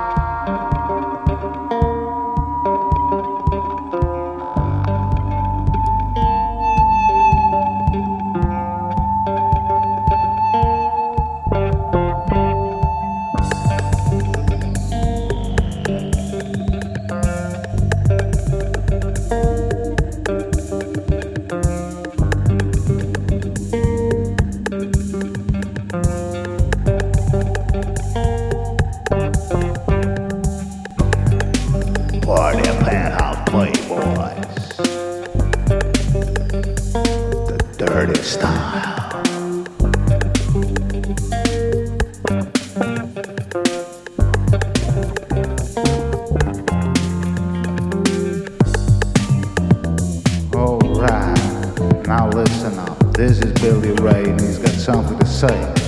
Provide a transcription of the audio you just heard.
Party Penthouse Playboys. The dirty style. Alright, now listen up. This is Billy Ray and he's got something to say.